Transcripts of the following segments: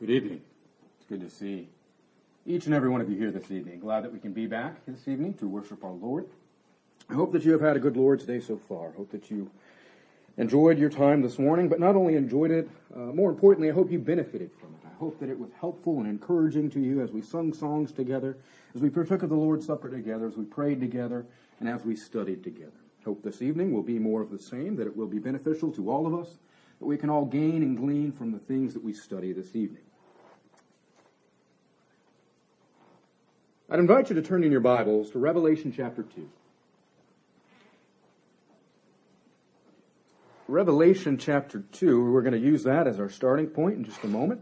Good evening. It's good to see each and every one of you here this evening. Glad that we can be back this evening to worship our Lord. I hope that you have had a good Lord's Day so far. I hope that you enjoyed your time this morning, but not only enjoyed it, more importantly, I hope you benefited from it. I hope that it was helpful and encouraging to you as we sung songs together, as we partook of the Lord's Supper together, as we prayed together, and as we studied together. Hope this evening will be more of the same, that it will be beneficial to all of us, that we can all gain and glean from the things that we study this evening. I'd invite you to turn in your Bibles to Revelation chapter 2. Revelation chapter 2, we're going to use that as our starting point in just a moment.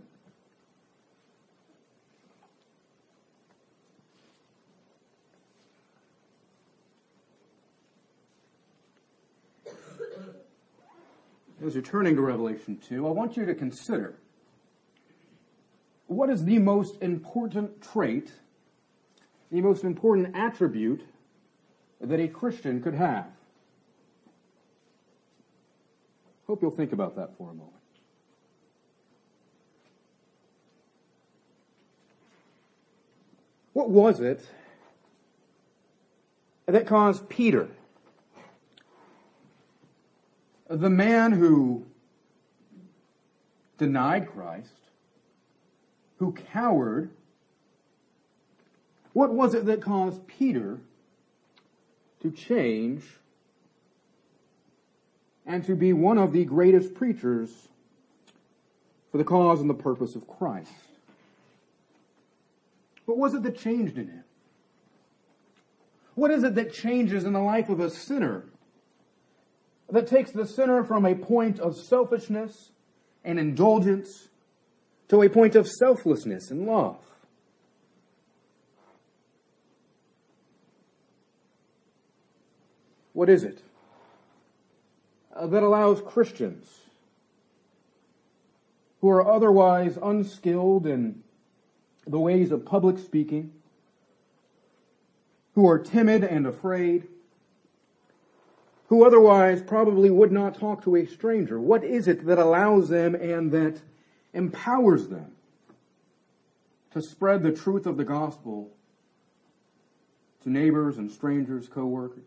As you're turning to Revelation 2, I want you to consider what is the most important trait, the most important attribute that a Christian could have. Hope you'll think about that for a moment. What was it that caused Peter, the man who denied Christ, who cowered, what was it that caused Peter to change and to be one of the greatest preachers for the cause and the purpose of Christ? What was it that changed in him? What is it that changes in the life of a sinner, that takes the sinner from a point of selfishness and indulgence to a point of selflessness and love? What is it that allows Christians who are otherwise unskilled in the ways of public speaking, who are timid and afraid, who otherwise probably would not talk to a stranger, what is it that allows them and that empowers them to spread the truth of the gospel to neighbors and strangers, co-workers?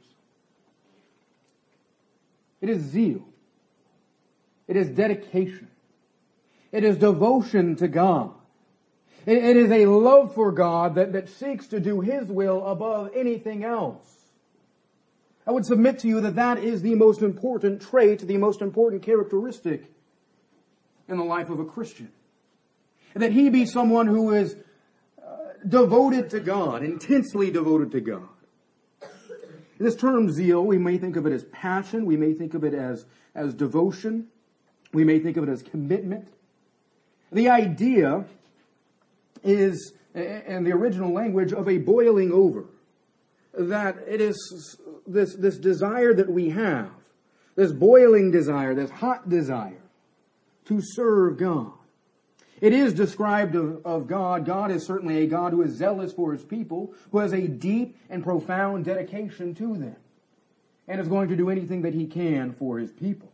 It is zeal. It is dedication. It is devotion to God. It is a love for God that seeks to do His will above anything else. I would submit to you that that is the most important trait, the most important characteristic in the life of a Christian. That he be someone who is devoted to God, intensely devoted to God. This term zeal, we may think of it as passion, we may think of it as devotion, we may think of it as commitment. The idea is, in the original language, of a boiling over. That it is this desire that we have, this boiling desire, this hot desire to serve God. It is described of God. God is certainly a God who is zealous for His people, who has a deep and profound dedication to them, and is going to do anything that He can for His people.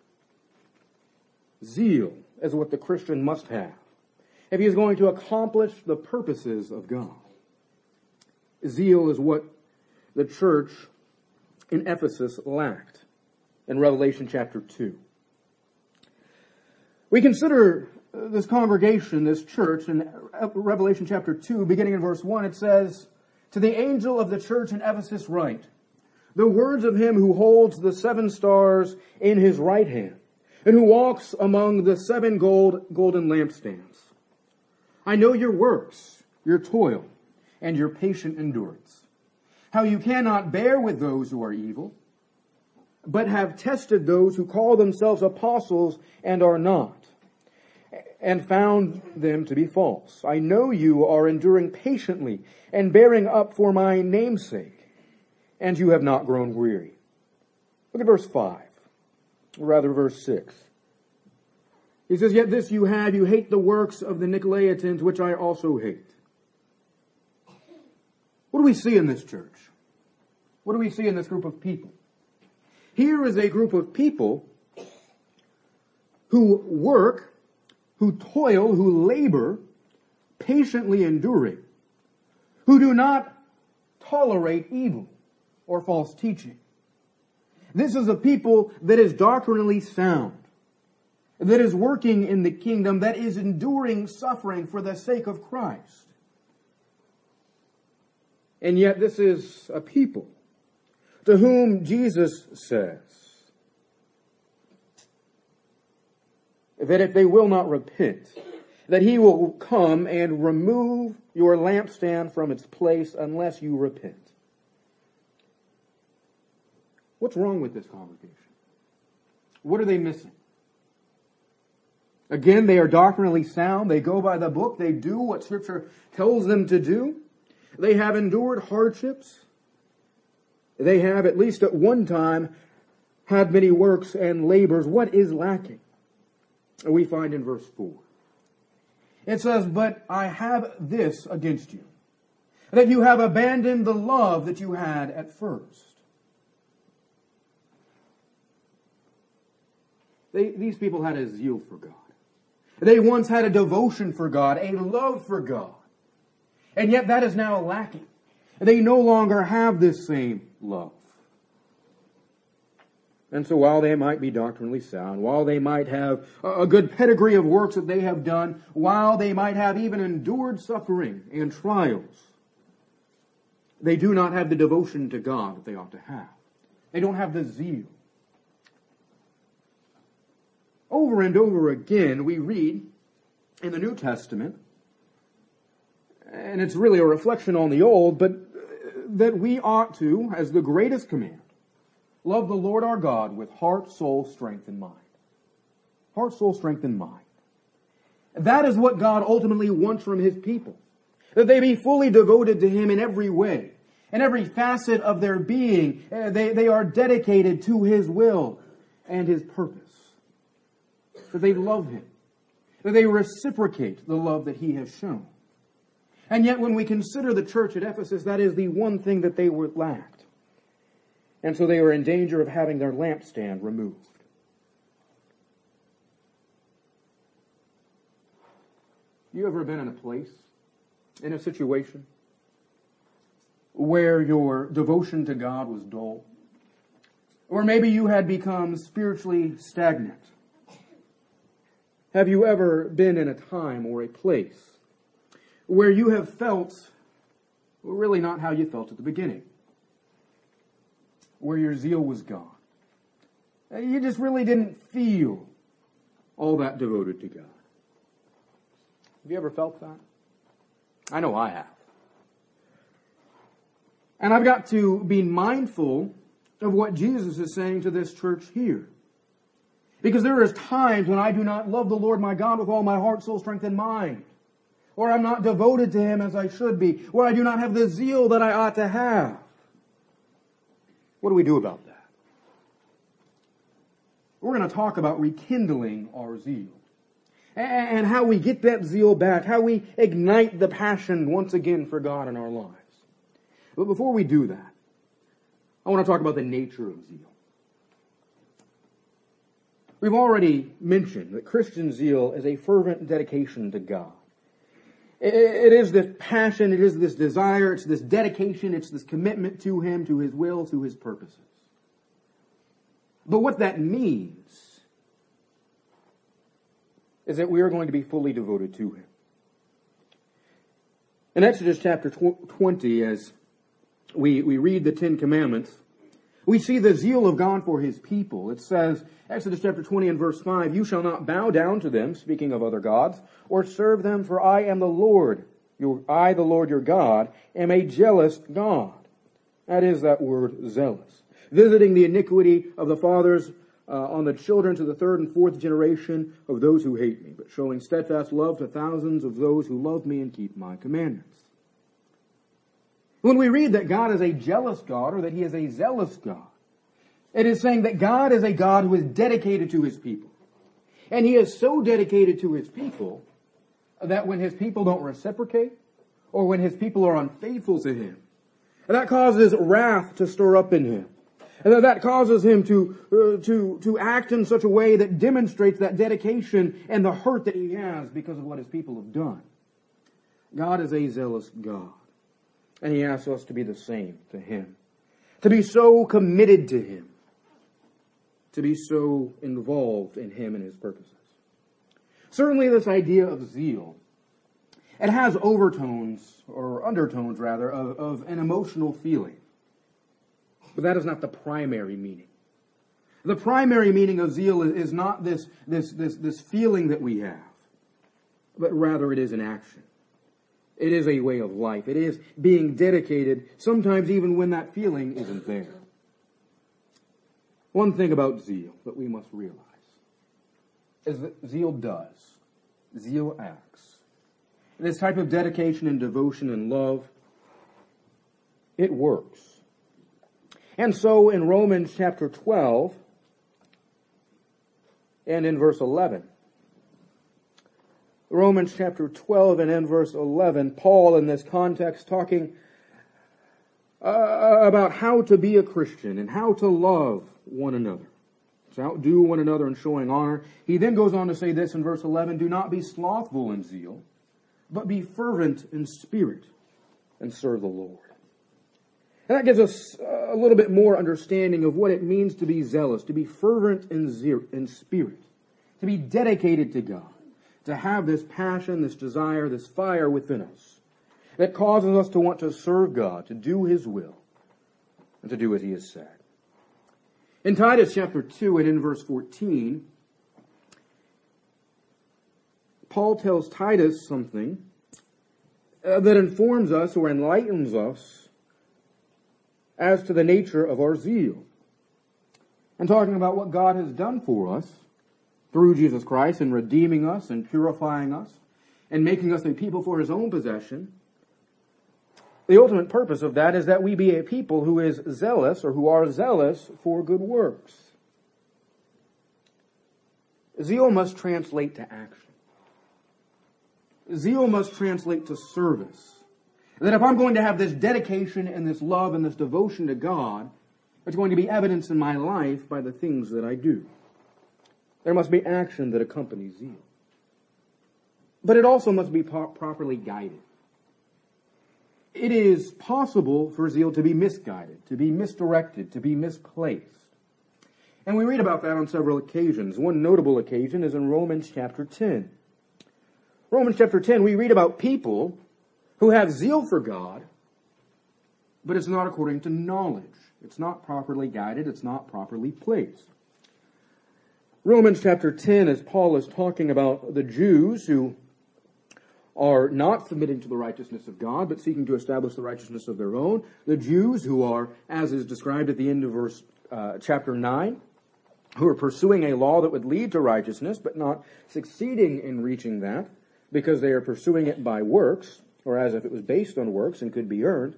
Zeal is what the Christian must have if he is going to accomplish the purposes of God. Zeal is what the church in Ephesus lacked in Revelation chapter 2. We consider this congregation, this church, in Revelation chapter 2, beginning in verse 1, it says, "To the angel of the church in Ephesus write, the words of Him who holds the 7 stars in His right hand, and who walks among the 7 golden lampstands. I know your works, your toil, and your patient endurance, how you cannot bear with those who are evil, but have tested those who call themselves apostles and are not, and found them to be false. I know you are enduring patiently and bearing up for my name's sake, and you have not grown weary." Look at verse 5, or rather verse 6. He says, "Yet this you have, you hate the works of the Nicolaitans, which I also hate." What do we see in this church? What do we see in this group of people? Here is a group of people who work who toil, who labor, patiently enduring, who do not tolerate evil or false teaching. This is a people that is doctrinally sound, that is working in the kingdom, that is enduring suffering for the sake of Christ. And yet this is a people to whom Jesus says that if they will not repent, that He will come and remove your lampstand from its place unless you repent. What's wrong with this congregation? What are they missing? Again, they are doctrinally sound. They go by the book. They do what Scripture tells them to do. They have endured hardships. They have, at least at one time, had many works and labors. What is lacking? We find in verse 4. It says, "But I have this against you, that you have abandoned the love that you had at first." These people had a zeal for God. They once had a devotion for God, a love for God. And yet that is now lacking. They no longer have this same love. And so while they might be doctrinally sound, while they might have a good pedigree of works that they have done, while they might have even endured suffering and trials, they do not have the devotion to God that they ought to have. They don't have the zeal. Over and over again, we read in the New Testament, and it's really a reflection on the Old, but that we ought to, as the greatest command, love the Lord our God with heart, soul, strength, and mind. Heart, soul, strength, and mind. That is what God ultimately wants from His people. That they be fully devoted to Him in every way. In every facet of their being, they are dedicated to His will and His purpose. That they love Him. That they reciprocate the love that He has shown. And yet when we consider the church at Ephesus, that is the one thing that they were lacked. And so they were in danger of having their lampstand removed. You ever been in a place, in a situation, where your devotion to God was dull? Or maybe you had become spiritually stagnant? Have you ever been in a time or a place where you have felt really not how you felt at the beginning? Where your zeal was gone. You just really didn't feel all that devoted to God. Have you ever felt that? I know I have. And I've got to be mindful of what Jesus is saying to this church here. Because there is times when I do not love the Lord my God with all my heart, soul, strength, and mind. Or I'm not devoted to Him as I should be. Or I do not have the zeal that I ought to have. What do we do about that? We're going to talk about rekindling our zeal. And how we get that zeal back. How we ignite the passion once again for God in our lives. But before we do that, I want to talk about the nature of zeal. We've already mentioned that Christian zeal is a fervent dedication to God. It is this passion, it is this desire, it's this dedication, it's this commitment to Him, to His will, to His purposes. But what that means is that we are going to be fully devoted to Him. In Exodus chapter 20, as we read the Ten Commandments, we see the zeal of God for His people. It says, Exodus chapter 20 and verse 5, "You shall not bow down to them," speaking of other gods, "or serve them, for I am the Lord. I, the Lord your God, am a jealous God." That is that word, zealous. "Visiting the iniquity of the fathers on the children to the third and fourth generation of those who hate me, but showing steadfast love to thousands of those who love me and keep my commandments." When we read that God is a jealous God, or that He is a zealous God, it is saying that God is a God who is dedicated to His people. And He is so dedicated to His people that when His people don't reciprocate, or when His people are unfaithful to Him, that causes wrath to stir up in Him. And that causes him to act in such a way that demonstrates that dedication and the hurt that he has because of what his people have done. God is a zealous God. And he asks us to be the same to him. To be so committed to him. To be so involved in him and his purposes. Certainly this idea of zeal, it has overtones, or undertones rather, of an emotional feeling. But that is not the primary meaning. The primary meaning of zeal is not this feeling that we have, but rather it is an action. It is a way of life. It is being dedicated, sometimes even when that feeling isn't there. One thing about zeal that we must realize is that zeal does. Zeal acts. This type of dedication and devotion and love, it works. And so in Romans chapter 12 and in verse 11, Romans chapter 12 and in verse 11, Paul in this context talking about how to be a Christian and how to love one another. To outdo one another in showing honor. He then goes on to say this in verse 11, do not be slothful in zeal, but be fervent in spirit and serve the Lord. And that gives us a little bit more understanding of what it means to be zealous, to be fervent in spirit, to be dedicated to God, to have this passion, this desire, this fire within us that causes us to want to serve God, to do his will, and to do as he has said. In Titus chapter 2 and in verse 14, Paul tells Titus something that informs us or enlightens us as to the nature of our zeal. And talking about what God has done for us through Jesus Christ in redeeming us and purifying us and making us a people for his own possession. The ultimate purpose of that is that we be a people who is zealous or who are zealous for good works. Zeal must translate to action. Zeal must translate to service. That if I'm going to have this dedication and this love and this devotion to God, it's going to be evidenced in my life by the things that I do. There must be action that accompanies zeal. But it also must be properly guided. It is possible for zeal to be misguided, to be misdirected, to be misplaced. And we read about that on several occasions. One notable occasion is in Romans chapter 10. Romans chapter 10, we read about people who have zeal for God, but it's not according to knowledge. It's not properly guided. It's not properly placed. Romans chapter 10, as Paul is talking about the Jews who are not submitting to the righteousness of God, but seeking to establish the righteousness of their own. The Jews who are, as is described at the end of chapter 9, who are pursuing a law that would lead to righteousness, but not succeeding in reaching that, because they are pursuing it by works, or as if it was based on works and could be earned.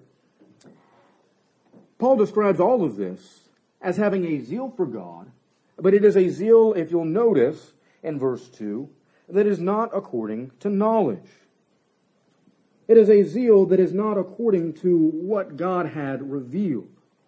Paul describes all of this as having a zeal for God, but it is a zeal, if you'll notice in verse 2, that is not according to knowledge. It is a zeal that is not according to what God had revealed.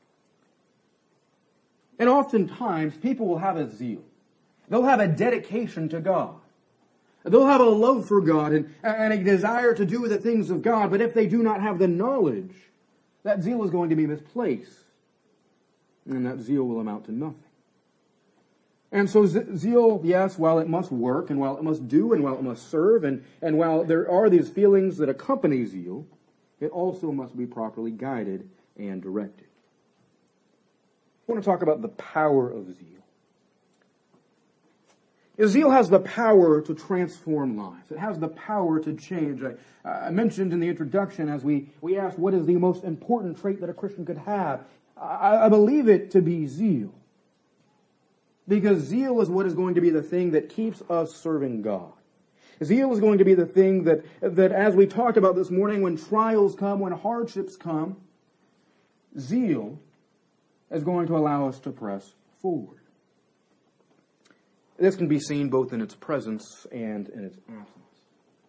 And oftentimes, people will have a zeal. They'll have a dedication to God. They'll have a love for God and a desire to do the things of God, but if they do not have the knowledge, that zeal is going to be misplaced. And that zeal will amount to nothing. And so zeal, yes, while it must work, and while it must do, and while it must serve, and while there are these feelings that accompany zeal, it also must be properly guided and directed. I want to talk about the power of zeal. Zeal has the power to transform lives. It has the power to change. I mentioned in the introduction as we asked what is the most important trait that a Christian could have. I believe it to be zeal. Because zeal is what is going to be the thing that keeps us serving God. Zeal is going to be the thing that as we talked about this morning, when trials come, when hardships come, zeal is going to allow us to press forward. This can be seen both in its presence and in its absence.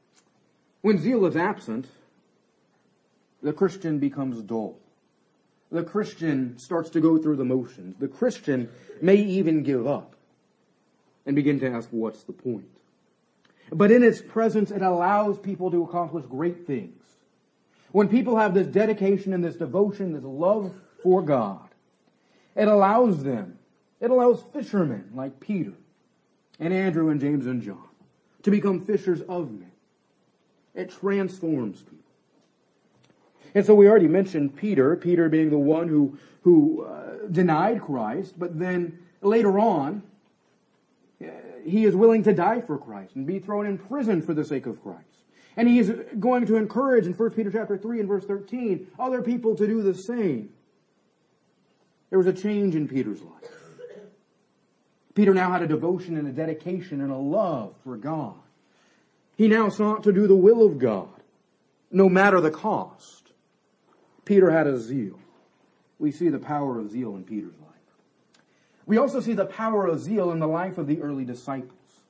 When zeal is absent, the Christian becomes dull. the Christian starts to go through the motions. The Christian may even give up and begin to ask, what's the point? But in its presence, it allows people to accomplish great things. When people have this dedication and this devotion, this love for God, it allows fishermen like Peter and Andrew and James and John to become fishers of men. It transforms people. And so we already mentioned Peter being the one who denied Christ, but then later on, he is willing to die for Christ and be thrown in prison for the sake of Christ. And he is going to encourage in 1 Peter chapter 3 and verse 13 other people to do the same. There was a change in Peter's life. Peter now had a devotion and a dedication and a love for God. He now sought to do the will of God, no matter the cost. Peter had a zeal. We see the power of zeal in Peter's life. We also see the power of zeal in the life of the early disciples.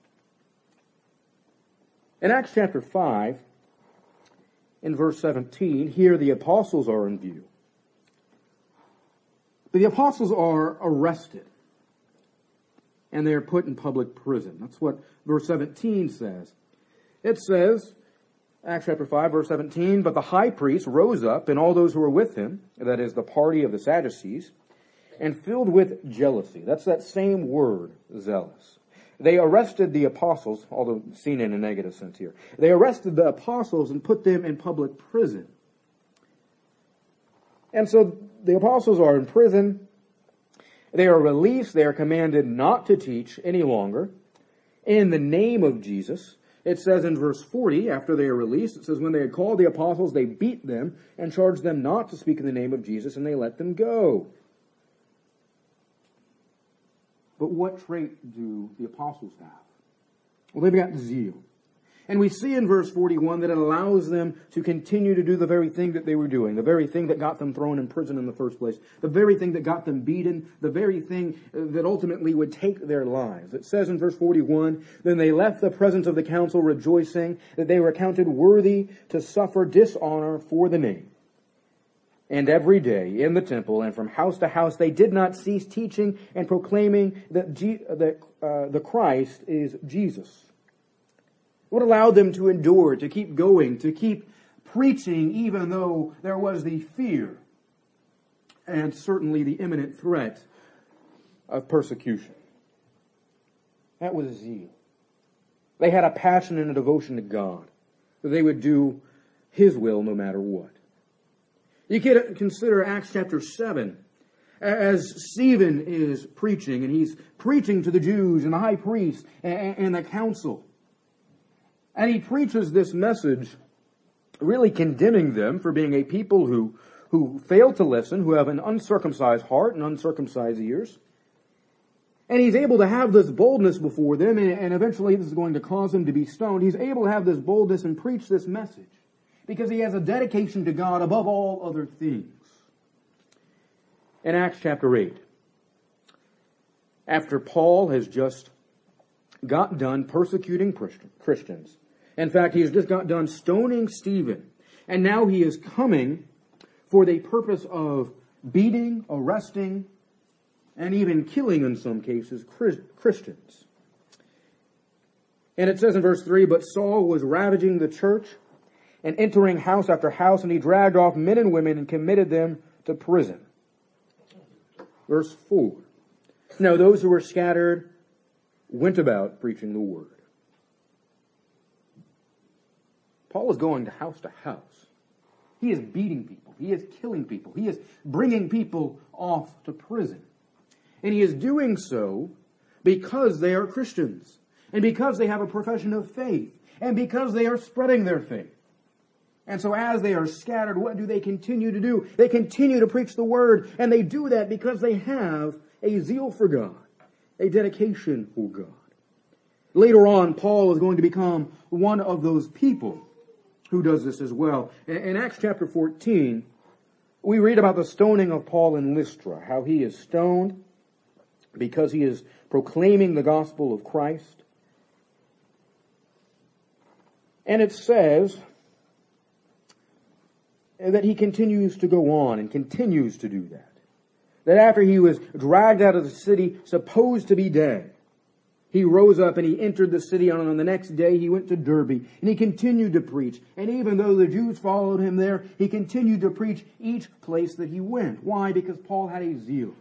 In Acts chapter 5, in verse 17, here the apostles are in view. But the apostles are arrested, and they are put in public prison. That's what verse 17 says. It says, Acts chapter 5, verse 17, but the high priest rose up, and all those who were with him, that is, the party of the Sadducees, and filled with jealousy. That's that same word, zealous. They arrested the apostles, although seen in a negative sense here. They arrested the apostles and put them in public prison. And so the apostles are in prison. They are released. They are commanded not to teach any longer in the name of Jesus. It says in verse 40, after they are released, it says, when they had called the apostles, they beat them and charged them not to speak in the name of Jesus, and they let them go. But what trait do the apostles have? Well, they've got zeal. And we see in verse 41 that it allows them to continue to do the very thing that they were doing, the very thing that got them thrown in prison in the first place, the very thing that got them beaten, the very thing that ultimately would take their lives. It says in verse 41, then they left the presence of the council rejoicing that they were counted worthy to suffer dishonor for the name. And every day in the temple and from house to house they did not cease teaching and proclaiming that the Christ is Jesus. What allowed them to endure, to keep going, to keep preaching even though there was the fear and certainly the imminent threat of persecution? That was zeal. They had a passion and a devotion to God. They would do His will no matter what. You can consider Acts chapter 7 as Stephen is preaching, and he's preaching to the Jews and the high priest and the council. And he preaches this message really condemning them for being a people who fail to listen, who have an uncircumcised heart and uncircumcised ears. And he's able to have this boldness before them, and eventually this is going to cause him to be stoned. He's able to have this boldness and preach this message because he has a dedication to God above all other things. In Acts chapter 8, after Paul has just got done persecuting Christians, in fact, he has just got done stoning Stephen, and now he is coming for the purpose of beating, arresting, and even killing, in some cases, Christians. And it says in verse 3, but Saul was ravaging the church and entering house after house, and he dragged off men and women and committed them to prison. Verse 4, now those who were scattered went about preaching the word. Paul is going to house. He is beating people. He is killing people. He is bringing people off to prison. And he is doing so because they are Christians, and because they have a profession of faith, and because they are spreading their faith. And so as they are scattered, what do they continue to do? They continue to preach the word, and they do that because they have a zeal for God, a dedication for God. Later on, Paul is going to become one of those people who does this as well. In Acts chapter 14, we read about the stoning of Paul in Lystra, how he is stoned because he is proclaiming the gospel of Christ. And it says that he continues to go on and continues to do that. That after he was dragged out of the city, supposed to be dead, he rose up and he entered the city, and on the next day he went to Derbe, and he continued to preach. And even though the Jews followed him there, he continued to preach each place that he went. Why? Because Paul had a zeal.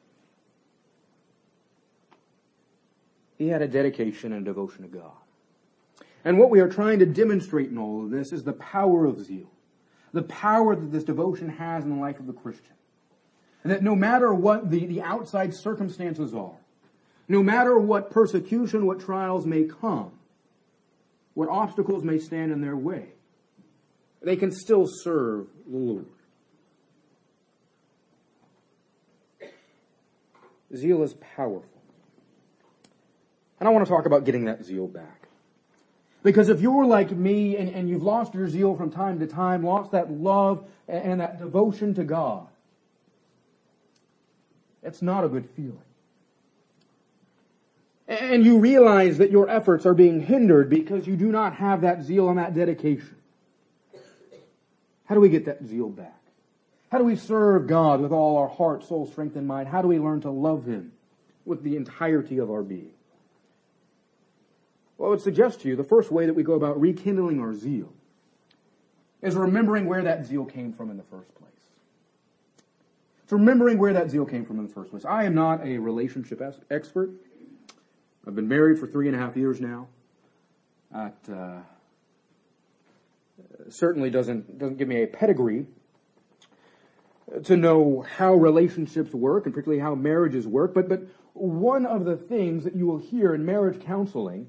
He had a dedication and devotion to God. And what we are trying to demonstrate in all of this is the power of zeal. The power that this devotion has in the life of the Christian. And that no matter what the outside circumstances are, no matter what persecution, what trials may come, what obstacles may stand in their way, they can still serve the Lord. Zeal is powerful. And I want to talk about getting that zeal back. Because if you're like me and you've lost your zeal from time to time, lost that love and that devotion to God, it's not a good feeling. And you realize that your efforts are being hindered because you do not have that zeal and that dedication. How do we get that zeal back? How do we serve God with all our heart, soul, strength, and mind? How do we learn to love Him with the entirety of our being? Well, I would suggest to you the first way that we go about rekindling our zeal is remembering where that zeal came from in the first place. It's remembering where that zeal came from in the first place. I am not a relationship expert. I've been married for 3.5 years now. That certainly doesn't give me a pedigree to know how relationships work, and particularly how marriages work. But one of the things that you will hear in marriage counseling,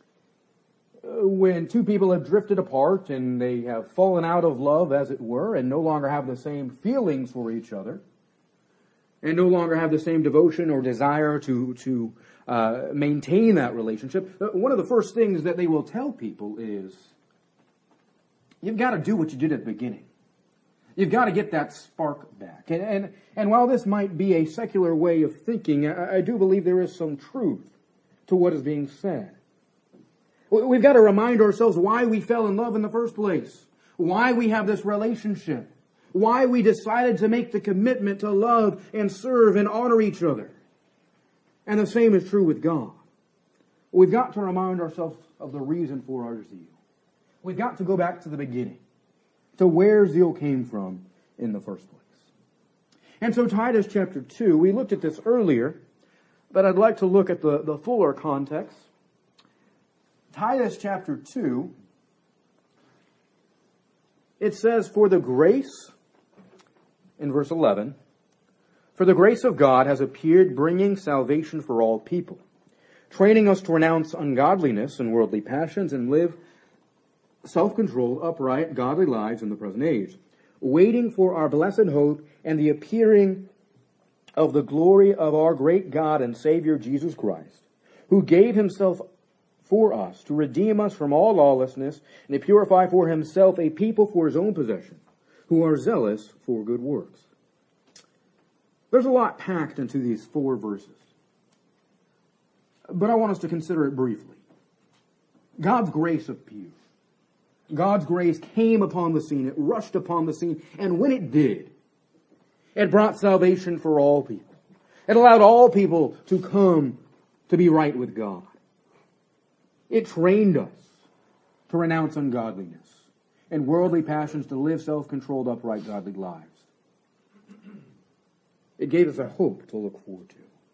when two people have drifted apart and they have fallen out of love, as it were, and no longer have the same feelings for each other, and no longer have the same devotion or desire to maintain that relationship, one of the first things that they will tell people is, you've got to do what you did at the beginning. You've got to get that spark back. And while this might be a secular way of thinking, I do believe there is some truth to what is being said. We've got to remind ourselves why we fell in love in the first place, why we have this relationship, why we decided to make the commitment to love and serve and honor each other. And the same is true with God. We've got to remind ourselves of the reason for our zeal. We've got to go back to the beginning, to where zeal came from in the first place. And so Titus chapter 2, we looked at this earlier, but I'd like to look at the fuller context. Titus chapter 2, it says, for the grace, in verse 11, for the grace of God has appeared, bringing salvation for all people, training us to renounce ungodliness and worldly passions and live self-controlled, upright, godly lives in the present age, waiting for our blessed hope and the appearing of the glory of our great God and Savior Jesus Christ, who gave Himself for us to redeem us from all lawlessness and to purify for Himself a people for His own possession, who are zealous for good works. There's a lot packed into these 4 verses, but I want us to consider it briefly. God's grace appeared. God's grace came upon the scene. It rushed upon the scene. And when it did, it brought salvation for all people. It allowed all people to come to be right with God. It trained us to renounce ungodliness and worldly passions, to live self-controlled, upright, godly lives. It gave us a hope to look forward to.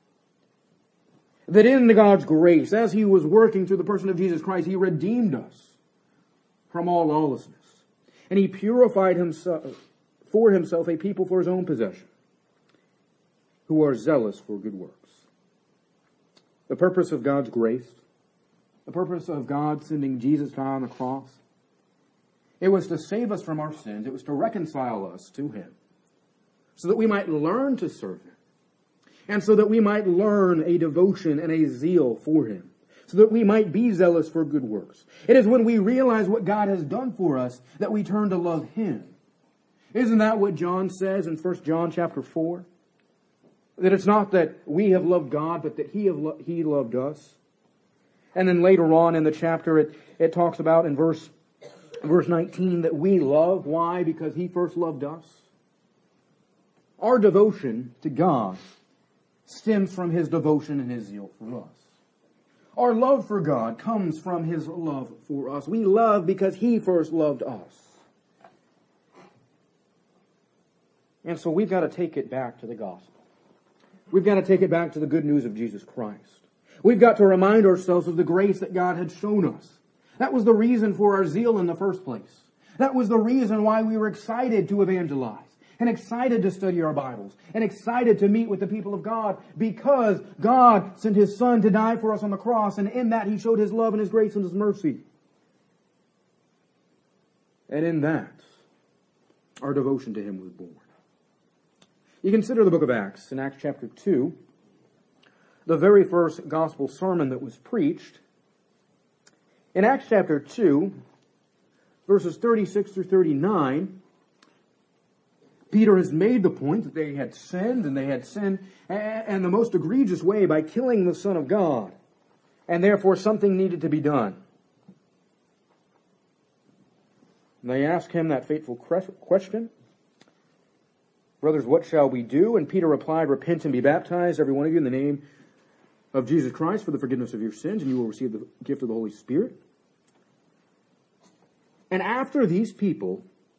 That in God's grace, as He was working through the person of Jesus Christ, He redeemed us from all lawlessness. And He purified for Himself a people for His own possession, who are zealous for good works. The purpose of God's grace, the purpose of God sending Jesus to die on the cross, it was to save us from our sins. It was to reconcile us to Him, so that we might learn to serve Him, and so that we might learn a devotion and a zeal for Him, so that we might be zealous for good works. It is when we realize what God has done for us that we turn to love Him. Isn't that what John says in 1 John chapter 4? That it's not that we have loved God, but that He loved us. And then later on in the chapter, it talks about in verse Verse 19, that we love. Why? Because He first loved us. Our devotion to God stems from His devotion and His zeal for us. Our love for God comes from His love for us. We love because He first loved us. And so we've got to take it back to the gospel. We've got to take it back to the good news of Jesus Christ. We've got to remind ourselves of the grace that God had shown us. That was the reason for our zeal in the first place. That was the reason why we were excited to evangelize, and excited to study our Bibles, and excited to meet with the people of God, because God sent His Son to die for us on the cross, and in that He showed His love and His grace and His mercy. And in that, our devotion to Him was born. You consider the book of Acts, in Acts chapter 2, the very first gospel sermon that was preached. In Acts chapter 2, verses 36 through 39, Peter has made the point that they had sinned, and they had sinned in the most egregious way by killing the Son of God, and therefore something needed to be done. And they ask him that fateful question, "Brothers, what shall we do?" And Peter replied, "Repent and be baptized, every one of you, in the name of Jesus Christ for the forgiveness of your sins, and you will receive the gift of the Holy Spirit." And after these people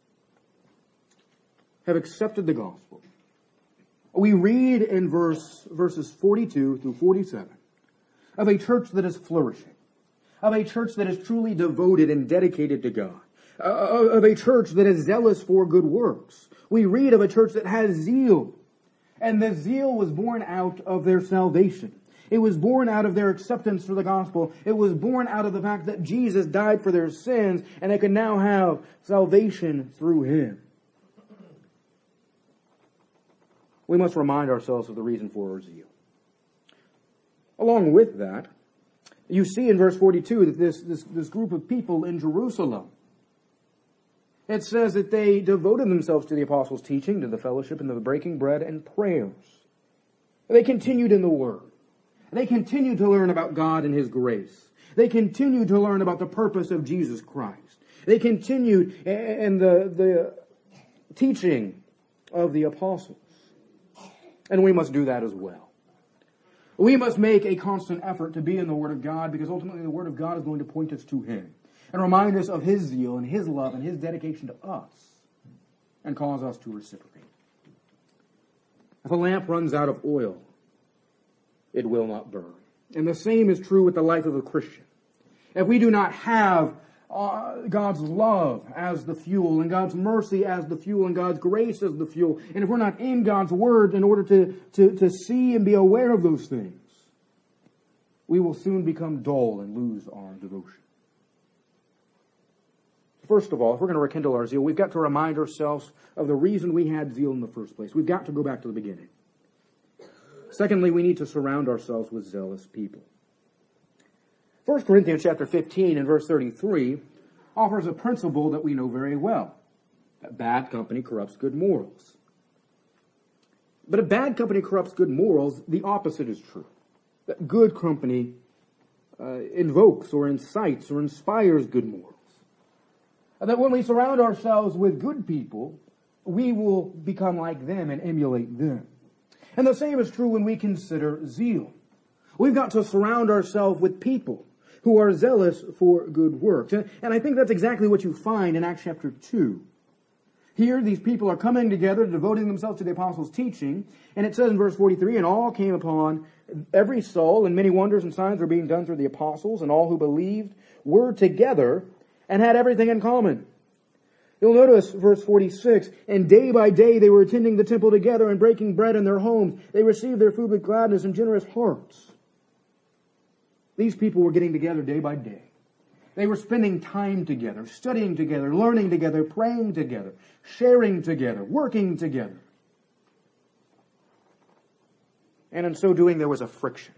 have accepted the gospel, we read in verses 42 through 47 of a church that is flourishing, of a church that is truly devoted and dedicated to God, of a church that is zealous for good works. We read of a church that has zeal, and the zeal was born out of their salvation. It was born out of their acceptance for the gospel. It was born out of the fact that Jesus died for their sins, and they could now have salvation through Him. We must remind ourselves of the reason for our zeal. Along with that, you see in verse 42 that this group of people in Jerusalem, it says that they devoted themselves to the apostles' teaching, to the fellowship, and to the breaking bread and prayers. They continued in the Word. They continued to learn about God and His grace. They continued to learn about the purpose of Jesus Christ. They continued in the teaching of the apostles. And we must do that as well. We must make a constant effort to be in the Word of God, because ultimately the Word of God is going to point us to Him and remind us of His zeal and His love and His dedication to us, and cause us to reciprocate. If a lamp runs out of oil, it will not burn. And the same is true with the life of a Christian. If we do not have God's love as the fuel, and God's mercy as the fuel, and God's grace as the fuel, and if we're not in God's Word in order to see and be aware of those things, we will soon become dull and lose our devotion. First of all, if we're going to rekindle our zeal, we've got to remind ourselves of the reason we had zeal in the first place. We've got to go back to the beginning. Secondly, we need to surround ourselves with zealous people. 1 Corinthians chapter 15 and verse 33 offers a principle that we know very well, that bad company corrupts good morals. But if bad company corrupts good morals, the opposite is true. That good company invokes or incites or inspires good morals. And that when we surround ourselves with good people, we will become like them and emulate them. And the same is true when we consider zeal. We've got to surround ourselves with people who are zealous for good works. And I think that's exactly what you find in Acts chapter 2. Here, these people are coming together, devoting themselves to the apostles' teaching. And it says in verse 43, "And all came upon every soul, and many wonders and signs were being done through the apostles, and all who believed were together and had everything in common." You'll notice verse 46, "And day by day they were attending the temple together and breaking bread in their homes. They received their food with gladness and generous hearts." These people were getting together day by day. They were spending time together, studying together, learning together, praying together, sharing together, working together. And in so doing, there was a friction.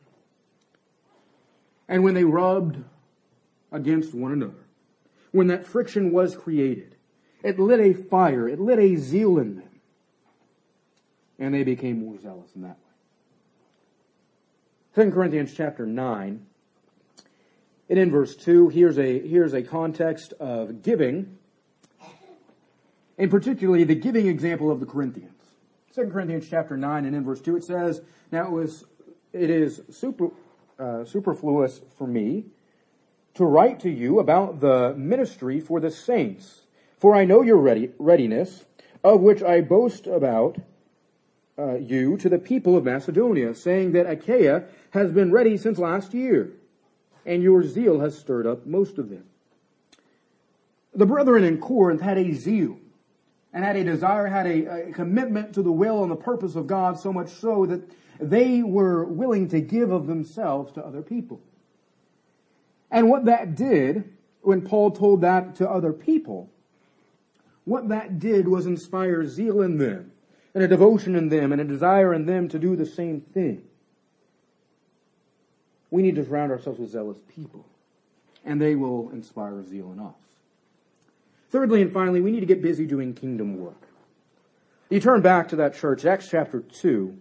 And when they rubbed against one another, when that friction was created, it lit a fire, it lit a zeal in them. And they became more zealous in that way. 2 Corinthians chapter 9, And in verse 2, here's a context of giving, and particularly the giving example of the Corinthians. 2 Corinthians chapter 9 and in verse 2 it says, "Now it is superfluous for me to write to you about the ministry for the saints, for I know your readiness, of which I boast about you to the people of Macedonia, saying that Achaia has been ready since last year, and your zeal has stirred up most of them." The brethren in Corinth had a zeal, and had a desire, had a commitment to the will and the purpose of God, so much so that they were willing to give of themselves to other people. And what that did, when Paul told that to other people, what that did was inspire zeal in them, and a devotion in them, and a desire in them to do the same thing. We need to surround ourselves with zealous people, and they will inspire zeal in us. Thirdly and finally, we need to get busy doing kingdom work. You turn back to that church, Acts chapter 2.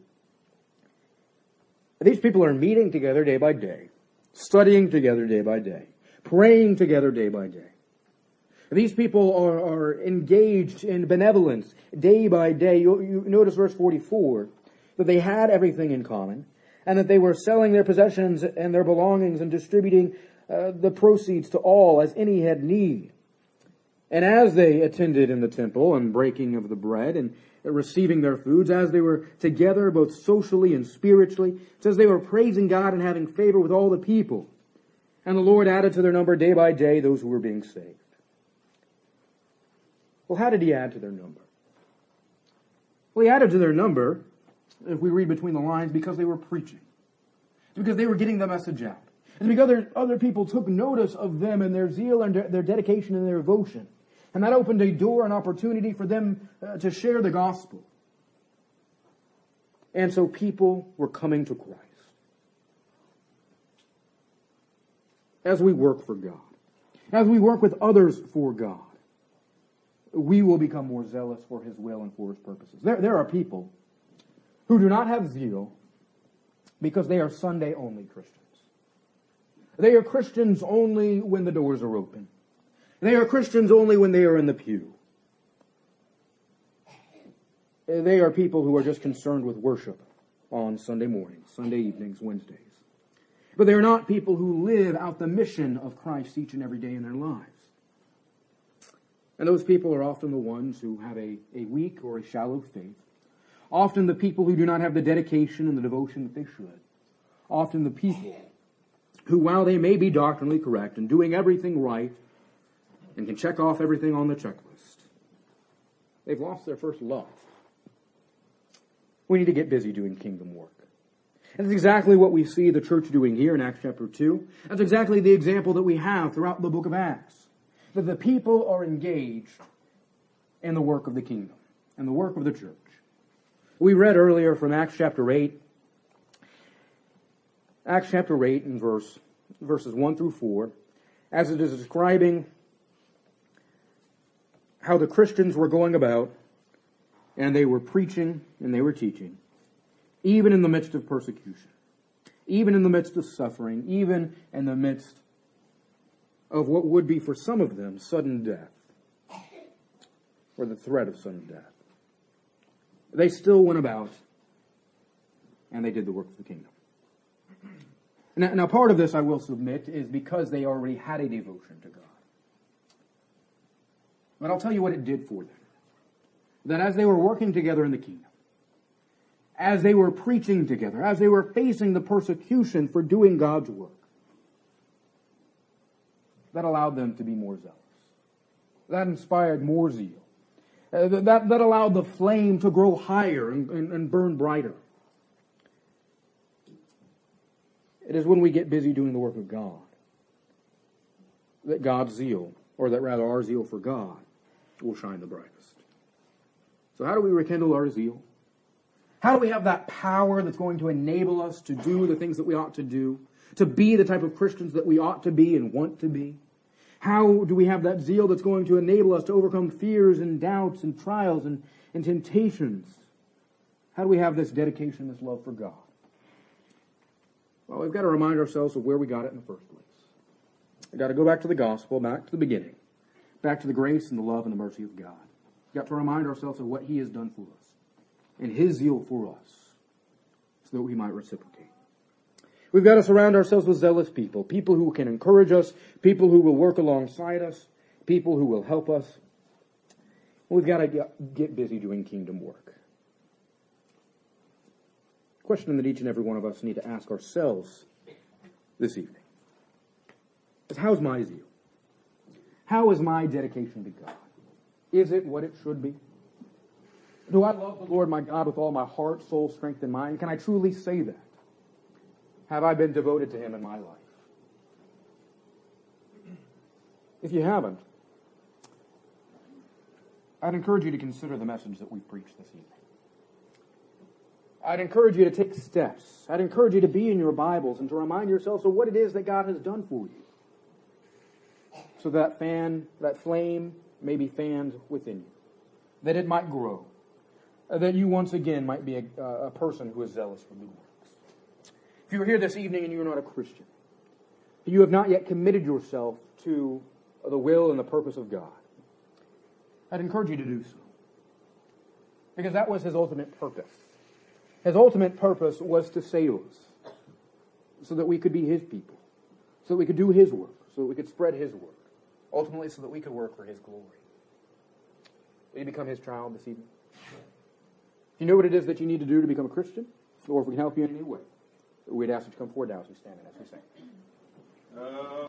These people are meeting together day by day, studying together day by day, praying together day by day. These people are engaged in benevolence day by day. You notice verse 44, that they had everything in common, and that they were selling their possessions and their belongings and distributing the proceeds to all as any had need. And as they attended in the temple and breaking of the bread and receiving their foods, as they were together both socially and spiritually, it says they were praising God and having favor with all the people. And the Lord added to their number day by day those who were being saved. Well, how did he add to their number? Well, he added to their number, if we read between the lines, because they were preaching. It's because they were getting the message out. It's because other people took notice of them and their zeal and their dedication and their devotion. And that opened a door, an opportunity for them to share the gospel. And so people were coming to Christ. As we work for God, as we work with others for God, we will become more zealous for His will and for His purposes. There are people who do not have zeal because they are Sunday-only Christians. They are Christians only when the doors are open. They are Christians only when they are in the pew. They are people who are just concerned with worship on Sunday mornings, Sunday evenings, Wednesdays. But they are not people who live out the mission of Christ each and every day in their lives. And those people are often the ones who have a weak or a shallow faith. Often the people who do not have the dedication and the devotion that they should. Often the people who, while they may be doctrinally correct and doing everything right and can check off everything on the checklist, they've lost their first love. We need to get busy doing kingdom work. And that's exactly what we see the church doing here in Acts chapter 2. That's exactly the example that we have throughout the book of Acts. That the people are engaged in the work of the kingdom and the work of the church. We read earlier from Acts chapter 8. Acts chapter 8 and verses 1 through 4, as it is describing how the Christians were going about and they were preaching and they were teaching, even in the midst of persecution, even in the midst of suffering, even in the midst of what would be for some of them sudden death, or the threat of sudden death. They still went about and they did the work of the kingdom. Now part of this, I will submit, is because they already had a devotion to God. But I'll tell you what it did for them. That as they were working together in the kingdom, as they were preaching together, as they were facing the persecution for doing God's work, that allowed them to be more zealous. That inspired more zeal. That allowed the flame to grow higher and burn brighter. It is when we get busy doing the work of God that God's zeal, or that rather our zeal for God, will shine the brightest. So how do we rekindle our zeal? How do we have that power that's going to enable us to do the things that we ought to do, to be the type of Christians that we ought to be and want to be? How do we have that zeal that's going to enable us to overcome fears and doubts and trials and temptations? How do we have this dedication, this love for God? Well, we've got to remind ourselves of where we got it in the first place. I've got to go back to the gospel, back to the beginning, back to the grace and the love and the mercy of God. We've got to remind ourselves of what He has done for us and His zeal for us so that we might reciprocate. We've got to surround ourselves with zealous people, people who can encourage us, people who will work alongside us, people who will help us. We've got to get busy doing kingdom work. The question that each and every one of us need to ask ourselves this evening is, how's my zeal? How is my dedication to God? Is it what it should be? Do I love the Lord my God with all my heart, soul, strength, and mind? Can I truly say that? Have I been devoted to Him in my life? If you haven't, I'd encourage you to consider the message that we preached this evening. I'd encourage you to take steps. I'd encourage you to be in your Bibles and to remind yourselves of what it is that God has done for you. So that flame may be fanned within you. That it might grow. That you once again might be a person who is zealous for good works. If you're here this evening and you're not a Christian, you have not yet committed yourself to the will and the purpose of God, I'd encourage you to do so. Because that was His ultimate purpose. His ultimate purpose was to save us so that we could be His people, so that we could do His work, so that we could spread His work, ultimately so that we could work for His glory. Will you become His child this evening? Do you know what it is that you need to do to become a Christian? Or if we can help you in any way, we'd ask that you come forward now as we stand and as we sing.